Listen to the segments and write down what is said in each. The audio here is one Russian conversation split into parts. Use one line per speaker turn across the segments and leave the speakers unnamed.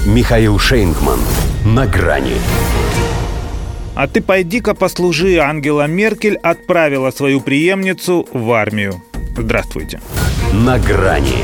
Михаил Шейнгман. На грани.
А ты пойди-ка послужи. Ангела Меркель отправила свою преемницу в армию. Здравствуйте.
На грани.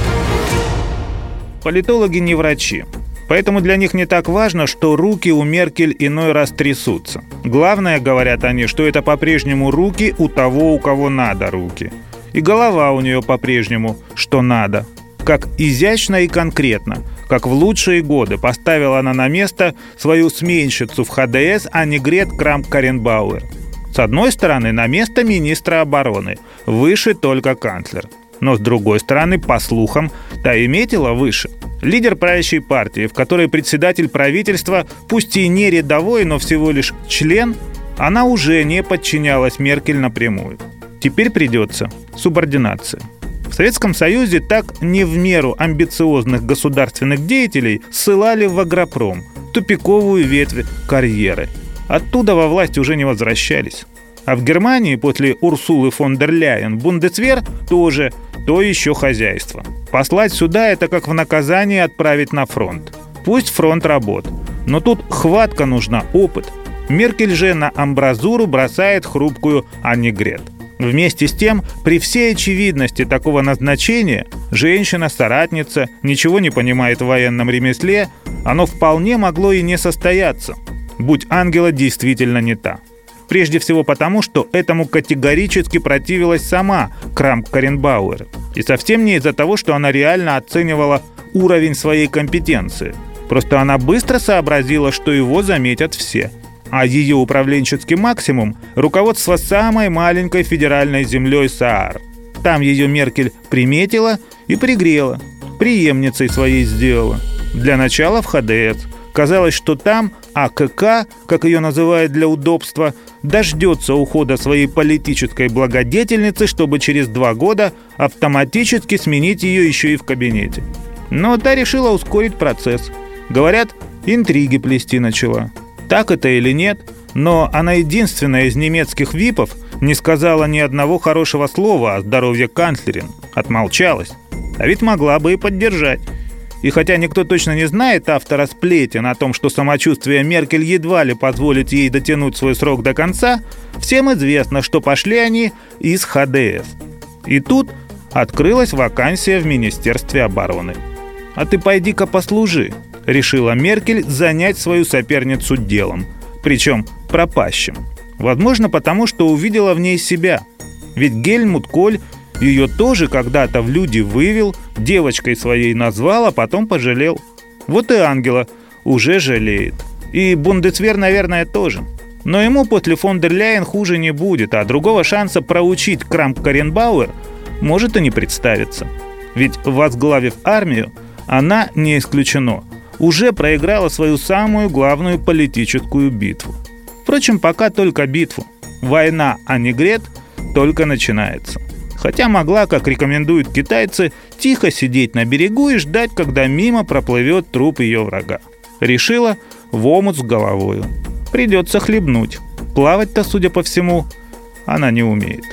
Политологи не врачи. Поэтому для них не так важно, что руки у Меркель иной раз трясутся. Главное, говорят они, что это по-прежнему руки у того, у кого надо руки. И голова у нее по-прежнему, что надо. Как изящно и конкретно, как в лучшие годы поставила она на место свою сменщицу в ХДС Аннегрет Крамп-Карренбауэр. С одной стороны, на место министра обороны, выше только канцлер. Но с другой стороны, по слухам, та и метила выше. Лидер правящей партии, в которой председатель правительства, пусть и не рядовой, но всего лишь член, она уже не подчинялась Меркель напрямую. Теперь придется субординация. В Советском Союзе так не в меру амбициозных государственных деятелей ссылали в агропром, тупиковую ветвь карьеры. Оттуда во власть уже не возвращались. А в Германии после Урсулы фон дер Ляйен Бундесвер тоже то еще хозяйство. Послать сюда – это как в наказание отправить на фронт. Пусть фронт работ, но тут хватка нужна, опыт. Меркель же на амбразуру бросает хрупкую Аннегрет. Вместе с тем, при всей очевидности такого назначения, женщина-соратница, ничего не понимает в военном ремесле, оно вполне могло и не состояться, будь Ангела действительно не та. Прежде всего потому, что этому категорически противилась сама Крамп-Карренбауэр. И совсем не из-за того, что она реально оценивала уровень своей компетенции. Просто она быстро сообразила, что его заметят все. А ее управленческий максимум – руководство самой маленькой федеральной землей Саар. Там ее Меркель приметила и пригрела, преемницей своей сделала. Для начала в ХДС. Казалось, что там АКК, как ее называют для удобства, дождется ухода своей политической благодетельницы, чтобы через 2 года автоматически сменить ее еще и в кабинете. Но та решила ускорить процесс. Говорят, интриги плести начала. Так это или нет, но она единственная из немецких випов не сказала ни одного хорошего слова о здоровье канцлерин. Отмолчалась. А ведь могла бы и поддержать. И хотя никто точно не знает автора сплетен о том, что самочувствие Меркель едва ли позволит ей дотянуть свой срок до конца, всем известно, что пошли они из ХДС. И тут открылась вакансия в Министерстве обороны. «А ты пойди-ка послужи», — решила Меркель занять свою соперницу делом, причем пропащим. Возможно, потому что увидела в ней себя. Ведь Гельмут Коль ее тоже когда-то в люди вывел, девочкой своей назвал, а потом пожалел. Вот и Ангела уже жалеет. И Бундесвер, наверное, тоже. Но ему после фон дер Ляйен хуже не будет, а другого шанса проучить Крамп-Карренбауэр может и не представиться. Ведь, возглавив армию, она, не исключено, уже проиграла свою самую главную политическую битву. Впрочем, пока только битву. Война Аннегрет только начинается. Хотя могла, как рекомендуют китайцы, тихо сидеть на берегу и ждать, когда мимо проплывет труп ее врага. Решила в омут с головою. Придется хлебнуть. Плавать-то, судя по всему, она не умеет.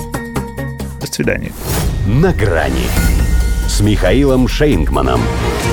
До свидания.
На грани с Михаилом Шейнгманом.